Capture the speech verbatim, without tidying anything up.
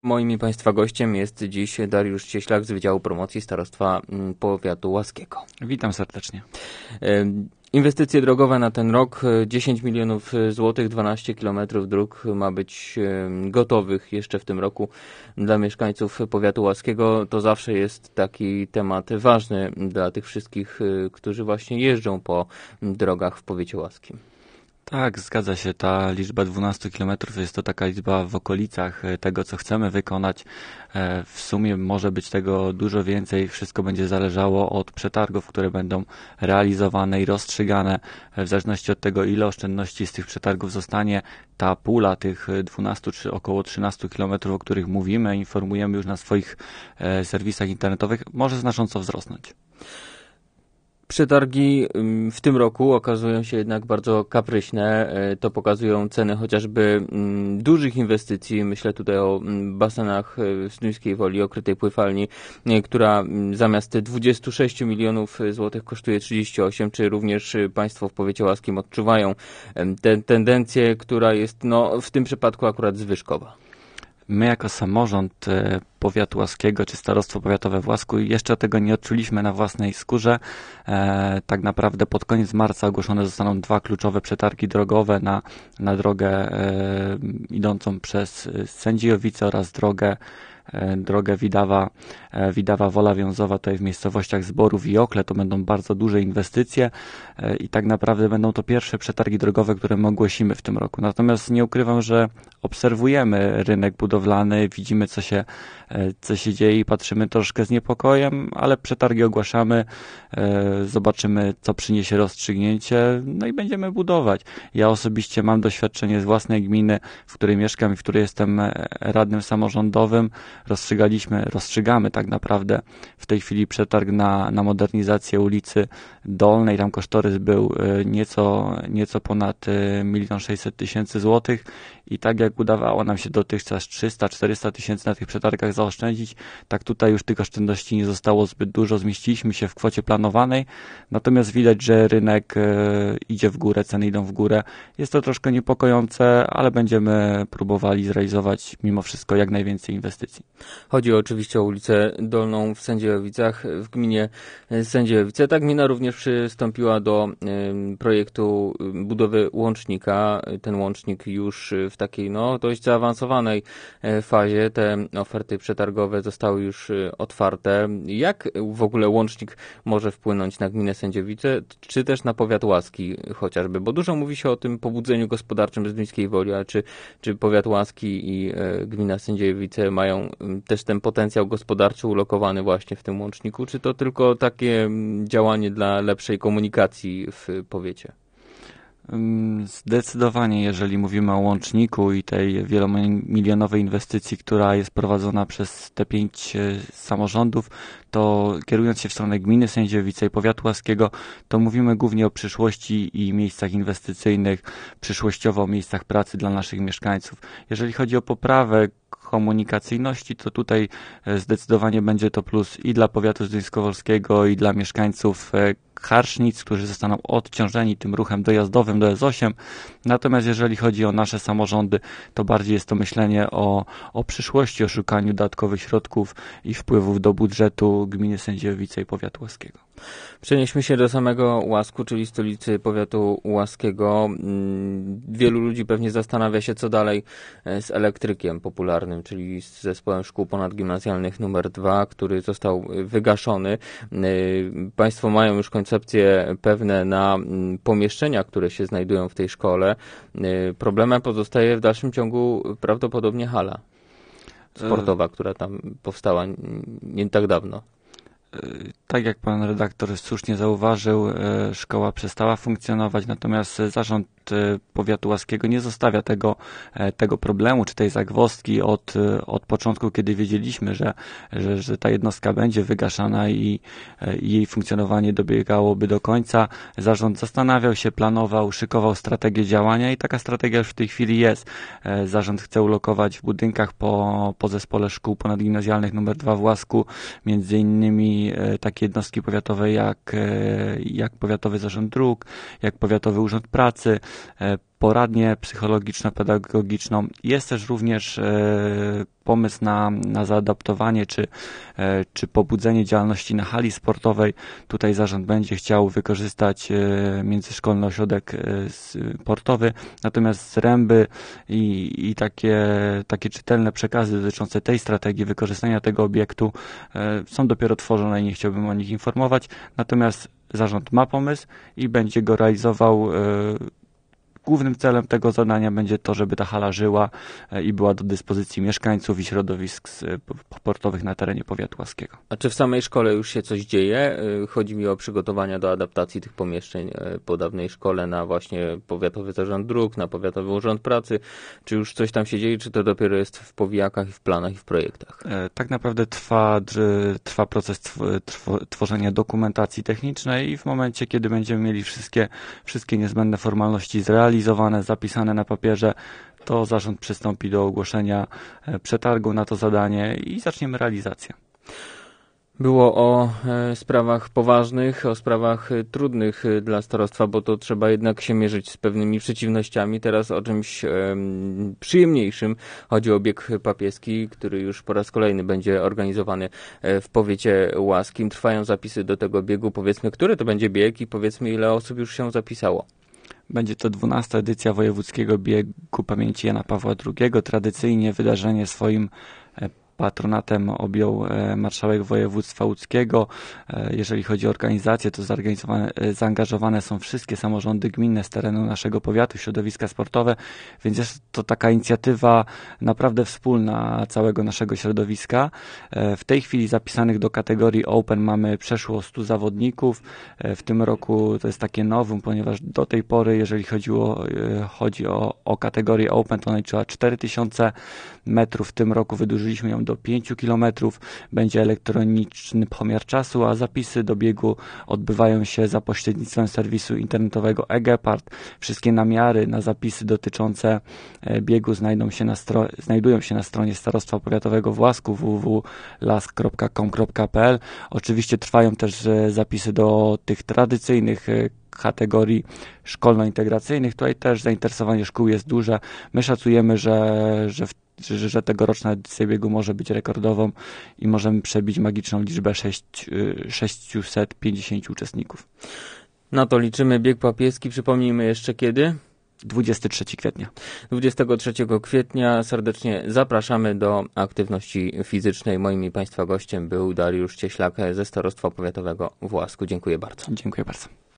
Moim i Państwa gościem jest dziś Dariusz Cieślak z Wydziału Promocji Starostwa Powiatu Łaskiego. Witam serdecznie. Inwestycje drogowe na ten rok, dziesięć milionów złotych, dwanaście kilometrów dróg ma być gotowych jeszcze w tym roku dla mieszkańców Powiatu Łaskiego. To zawsze jest taki temat ważny dla tych wszystkich, którzy właśnie jeżdżą po drogach w Powiecie Łaskim. Tak, zgadza się. Ta liczba dwanaście kilometrów jest to taka liczba w okolicach tego, co chcemy wykonać. W sumie może być tego dużo więcej. Wszystko będzie zależało od przetargów, które będą realizowane i rozstrzygane. W zależności od tego, ile oszczędności z tych przetargów zostanie, ta pula tych dwunastu czy około trzynastu kilometrów, o których mówimy, informujemy już na swoich serwisach internetowych, może znacząco wzrosnąć. Przetargi w tym roku okazują się jednak bardzo kapryśne. To pokazują ceny chociażby dużych inwestycji. Myślę tutaj o basenach w Zduńskiej Woli, okrytej pływalni, która zamiast dwudziestu sześciu milionów złotych kosztuje trzydzieści osiem. Czy również Państwo w Powiecie Łaskim odczuwają tę tendencję, która jest no, w tym przypadku akurat zwyżkowa? My jako samorząd Powiatu Łaskiego czy Starostwo Powiatowe w Łasku jeszcze tego nie odczuliśmy na własnej skórze. E, tak naprawdę pod koniec marca ogłoszone zostaną dwa kluczowe przetargi drogowe na, na drogę e, idącą przez Sędziowice oraz drogę drogę Widawa, Widawa Wola Wiązowa tutaj w miejscowościach Zborów i Okle. To będą bardzo duże inwestycje i tak naprawdę będą to pierwsze przetargi drogowe, które my ogłosimy w tym roku. Natomiast nie ukrywam, że obserwujemy rynek budowlany, widzimy co się, co się dzieje i patrzymy troszkę z niepokojem, ale przetargi ogłaszamy, zobaczymy co przyniesie rozstrzygnięcie, no i będziemy budować. Ja osobiście mam doświadczenie z własnej gminy, w której mieszkam i w której jestem radnym samorządowym. Rozstrzygaliśmy, rozstrzygamy tak naprawdę w tej chwili przetarg na, na modernizację ulicy Dolnej. Tam kosztorys był nieco, nieco ponad milion sześćset tysięcy złotych i tak jak udawało nam się dotychczas trzysta czterysta tysięcy na tych przetargach zaoszczędzić, tak tutaj już tych oszczędności nie zostało zbyt dużo. Zmieściliśmy się w kwocie planowanej, natomiast widać, że rynek idzie w górę, ceny idą w górę. Jest to troszkę niepokojące, ale będziemy próbowali zrealizować mimo wszystko jak najwięcej inwestycji. Chodzi oczywiście o ulicę Dolną w Sędziejowicach, w gminie Sędziojowice. Ta gmina również przystąpiła do y, projektu budowy łącznika. Ten łącznik już w takiej no, dość zaawansowanej fazie. Te oferty przetargowe zostały już otwarte. Jak w ogóle łącznik może wpłynąć na gminę Sędziowice, czy też na powiat łaski chociażby? Bo dużo mówi się o tym pobudzeniu gospodarczym Zduńskiej Woli, a czy, czy powiat łaski i y, gmina Sędziojowice mają też ten potencjał gospodarczy ulokowany właśnie w tym łączniku, czy to tylko takie działanie dla lepszej komunikacji w powiecie? Zdecydowanie, jeżeli mówimy o łączniku i tej wielomilionowej inwestycji, która jest prowadzona przez te pięć samorządów, to kierując się w stronę gminy Sędziojowice i powiatu łaskiego, to mówimy głównie o przyszłości i miejscach inwestycyjnych, przyszłościowo o miejscach pracy dla naszych mieszkańców. Jeżeli chodzi o poprawę komunikacyjności, to tutaj zdecydowanie będzie to plus i dla powiatu zduńskowolskiego, i dla mieszkańców Harsznic, którzy zostaną odciążeni tym ruchem dojazdowym do S osiem. Natomiast jeżeli chodzi o nasze samorządy, to bardziej jest to myślenie o, o przyszłości, o szukaniu dodatkowych środków i wpływów do budżetu gminy Sędziojowice i powiatu łaskiego. Przenieśmy się do samego Łasku, czyli stolicy powiatu łaskiego. Wielu ludzi pewnie zastanawia się, co dalej z elektrykiem popularnym, czyli z zespołem szkół ponadgimnazjalnych numer dwa, który został wygaszony. Państwo mają już koncepcje pewne na pomieszczenia, które się znajdują w tej szkole. Problemem pozostaje w dalszym ciągu prawdopodobnie hala sportowa, która tam powstała nie tak dawno. Tak jak pan redaktor słusznie zauważył, szkoła przestała funkcjonować, natomiast zarząd powiatu łaskiego nie zostawia tego, tego problemu, czy tej zagwozdki od, od początku, kiedy wiedzieliśmy, że, że, że ta jednostka będzie wygaszana i, i jej funkcjonowanie dobiegałoby do końca. Zarząd zastanawiał się, planował, szykował strategię działania i taka strategia już w tej chwili jest. Zarząd chce ulokować w budynkach po, po zespole szkół ponadgimnazjalnych numer dwa w Łasku między innymi takie jednostki powiatowe jak, jak Powiatowy Zarząd Dróg, jak Powiatowy Urząd Pracy. poradnię psychologiczno-pedagogiczną. Jest też również pomysł na, na zaadaptowanie czy, czy pobudzenie działalności na hali sportowej. Tutaj zarząd będzie chciał wykorzystać międzyszkolny ośrodek sportowy, natomiast zręby i, i takie, takie czytelne przekazy dotyczące tej strategii wykorzystania tego obiektu są dopiero tworzone i nie chciałbym o nich informować, natomiast zarząd ma pomysł i będzie go realizował. Głównym celem tego zadania będzie to, żeby ta hala żyła i była do dyspozycji mieszkańców i środowisk sportowych na terenie powiatu łaskiego. A czy w samej szkole już się coś dzieje? Chodzi mi o przygotowania do adaptacji tych pomieszczeń po dawnej szkole na właśnie Powiatowy Zarząd Dróg, na Powiatowy Urząd Pracy. Czy już coś tam się dzieje, czy to dopiero jest w powijakach i w planach i w projektach? Tak naprawdę trwa, trwa proces tworzenia dokumentacji technicznej i w momencie, kiedy będziemy mieli wszystkie, wszystkie niezbędne formalności zrealizowane, realizowane, zapisane na papierze, to zarząd przystąpi do ogłoszenia przetargu na to zadanie i zaczniemy realizację. Było o e, sprawach poważnych, o sprawach e, trudnych e, dla starostwa, bo to trzeba jednak się mierzyć z pewnymi przeciwnościami. Teraz o czymś e, przyjemniejszym. Chodzi o bieg papieski, który już po raz kolejny będzie organizowany e, w powiecie łaskim. Trwają zapisy do tego biegu. Powiedzmy, który to będzie bieg i powiedzmy, ile osób już się zapisało. Będzie to dwunasta edycja Wojewódzkiego Biegu Pamięci Jana Pawła drugiego. Tradycyjnie wydarzenie swoim patronatem objął marszałek województwa łódzkiego. Jeżeli chodzi o organizację, to zaangażowane są wszystkie samorządy gminne z terenu naszego powiatu, środowiska sportowe, więc jest to taka inicjatywa naprawdę wspólna całego naszego środowiska. W tej chwili zapisanych do kategorii Open mamy przeszło stu zawodników. W tym roku to jest takie nowum, ponieważ do tej pory, jeżeli chodziło, chodzi o, o kategorię Open, to ona liczyła cztery tysiące metrów. W tym roku wydłużyliśmy ją do pięciu kilometrów. Będzie elektroniczny pomiar czasu, a zapisy do biegu odbywają się za pośrednictwem serwisu internetowego e-Gepard. Wszystkie namiary na zapisy dotyczące biegu znajdą się na stro- znajdują się na stronie Starostwa Powiatowego w Łasku w w w kropka lask kropka com kropka p l. Oczywiście trwają też zapisy do tych tradycyjnych kategorii szkolno-integracyjnych. Tutaj też zainteresowanie szkół jest duże. My szacujemy, że, że, w, że, że tegoroczna edycja biegu może być rekordową i możemy przebić magiczną liczbę sześćset pięćdziesiąt uczestników. Na to liczymy. Bieg papieski. Przypomnijmy jeszcze kiedy? dwudziestego trzeciego kwietnia. dwudziestego trzeciego kwietnia serdecznie zapraszamy do aktywności fizycznej. Moim i Państwa gościem był Dariusz Cieślak ze Starostwa Powiatowego w Łasku. Dziękuję bardzo. Dziękuję bardzo.